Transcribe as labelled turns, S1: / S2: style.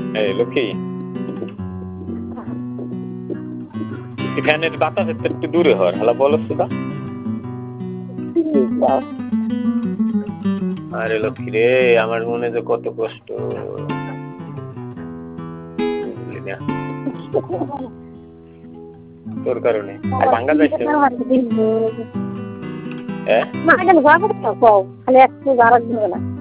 S1: এই লক্ষ্মী ফ্যানের বাতাস একটু দূরে হওয়ার হ্যালো বলো সুদা আরে লক্ষ্মী রে আমার মনে যে কত কষ্ট বুঝলি না তোর কারণে আর ভাঙ্গা যাইছে হ্যাঁ
S2: খালি একটু গাড়া দিবে না